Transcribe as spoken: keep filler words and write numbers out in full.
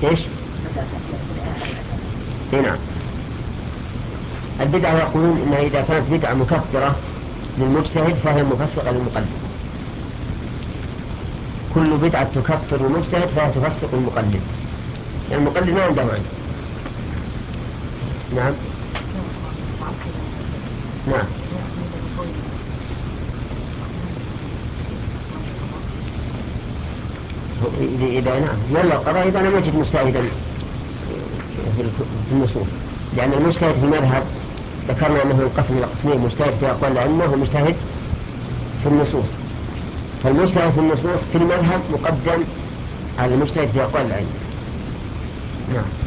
إيش؟ هنا البدعة يقولون إنها إذا كانت بدعة مكفرة للمجتهد فهي مفسقة للمقلد. كل بدعة تكفر المجتهد فهي تفسق المقلد، يعني المقلد ما عنده علم. نعم نعم إذا نعم ولا القضاء إذا لم يجد مجتهدا في النصوص، لأن المجتهد في المذهب ذكرنا أنه ينقسم إلى قسمين: مجتهد في أقوال الأئمة ومجتهد في النصوص. فالمجتهد في النصوص في المذهب مقدم على المجتهد في أقوال الأئمة. نعم.